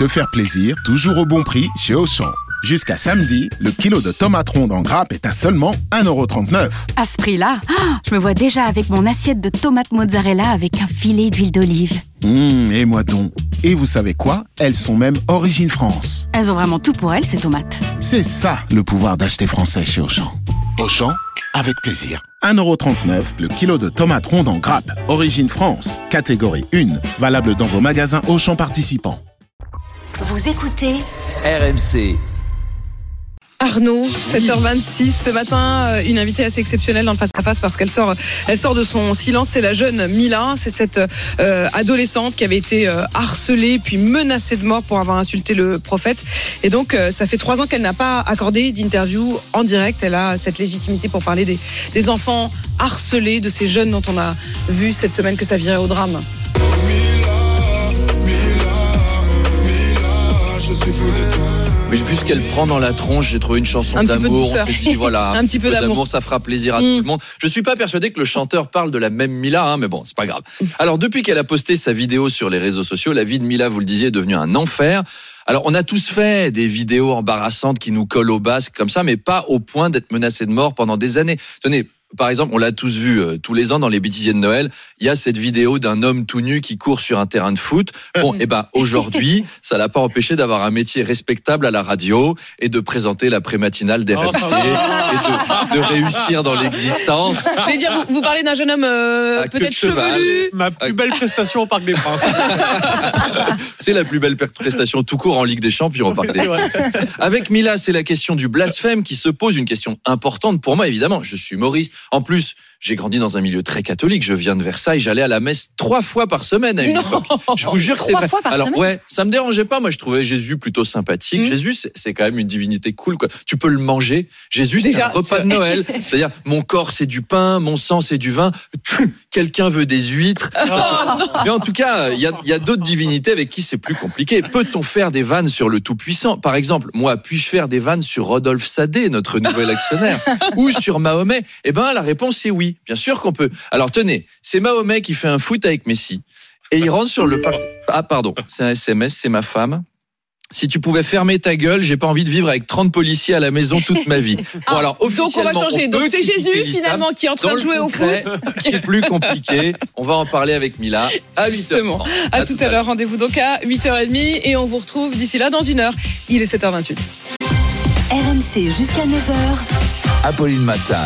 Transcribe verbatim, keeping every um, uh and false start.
se faire plaisir, toujours au bon prix chez Auchan. Jusqu'à samedi, le kilo de tomates rondes en grappe est à seulement un euro trente-neuf. À ce prix-là, oh, je me vois déjà avec mon assiette de tomates mozzarella avec un filet d'huile d'olive. Mmh, et moi donc. Et vous savez quoi? Elles sont même origine France. Elles ont vraiment tout pour elles, ces tomates. C'est ça, le pouvoir d'acheter français chez Auchan. Auchan, avec plaisir. un euro trente-neuf, le kilo de tomates rondes en grappe. Origine France, catégorie un. Valable dans vos magasins Auchan participants. Vous écoutez R M C. Arnaud, sept heures vingt-six, ce matin, une invitée assez exceptionnelle dans le face-à-face parce qu'elle sort, elle sort de son silence, c'est la jeune Mila, c'est cette euh, adolescente qui avait été euh, harcelée puis menacée de mort pour avoir insulté le prophète. Et donc, euh, ça fait trois ans qu'elle n'a pas accordé d'interview en direct. Elle a cette légitimité pour parler des, des enfants harcelés, de ces jeunes dont on a vu cette semaine que ça virait au drame. Mila, Mila, Mila, je suis fou de toi. Mais vu ce qu'elle prend dans la tronche, j'ai trouvé une chanson un d'amour. On s'est dit, voilà, un petit peu d'amour. d'amour, ça fera plaisir à mmh. tout le monde. Je suis pas persuadé que le chanteur parle de la même Mila, hein, mais bon, c'est pas grave. Alors, depuis qu'elle a posté sa vidéo sur les réseaux sociaux, la vie de Mila, vous le disiez, est devenue un enfer. Alors, on a tous fait des vidéos embarrassantes qui nous collent au basque comme ça, mais pas au point d'être menacés de mort pendant des années. Tenez, par exemple, on l'a tous vu euh, tous les ans dans les bêtisiers de Noël. Il y a cette vidéo d'un homme tout nu qui court sur un terrain de foot. Bon, et ben aujourd'hui, ça l'a pas empêché d'avoir un métier respectable à la radio et de présenter la pré-matinale d'R M C et de, de réussir dans l'existence. Je vais dire, vous, vous parlez d'un jeune homme euh, peut-être chevelu. Ma plus belle prestation au Parc des Princes. C'est la plus belle prestation tout court en Ligue des Champions au Parc des Princes. Avec Mila, c'est la question du blasphème qui se pose, une question importante pour moi évidemment. Je suis humoriste. En plus, j'ai grandi dans un milieu très catholique. Je viens de Versailles. J'allais à la messe trois fois par semaine à une non. époque. Je vous jure, c'est vrai. Fois par Alors semaine. ouais, ça me dérangeait pas. Moi, je trouvais Jésus plutôt sympathique. Mmh. Jésus, c'est, c'est quand même une divinité cool, quoi. Tu peux le manger. Jésus, Déjà, c'est un repas c'est... de Noël. C'est-à-dire, mon corps, c'est du pain, mon sang, c'est du vin. Quelqu'un veut des huîtres. Oh, Mais en tout cas, il y a, y a d'autres divinités avec qui c'est plus compliqué. Peut-on faire des vannes sur le Tout-Puissant? Par exemple, moi, puis-je faire des vannes sur Rodolphe Sadé, notre nouvel actionnaire, ou sur Mahomet? Eh ben, la réponse est oui. Bien sûr qu'on peut. Alors tenez, c'est Mahomet qui fait un foot avec Messi et il rentre sur le par... ah pardon, c'est un S M S, c'est ma femme. Si tu pouvais fermer ta gueule, j'ai pas envie de vivre avec trente policiers à la maison toute ma vie. Bon, alors, officiellement, donc on va changer. On donc c'est Jésus finalement qui est en train de jouer concret, au foot. C'est plus compliqué. On va en parler avec Mila à huit heures trente. À, à tout à l'heure. Rendez-vous donc à huit heures trente et on vous retrouve d'ici là dans une heure. Il est sept heures vingt-huit. R M C jusqu'à neuf heures. Apolline Matin.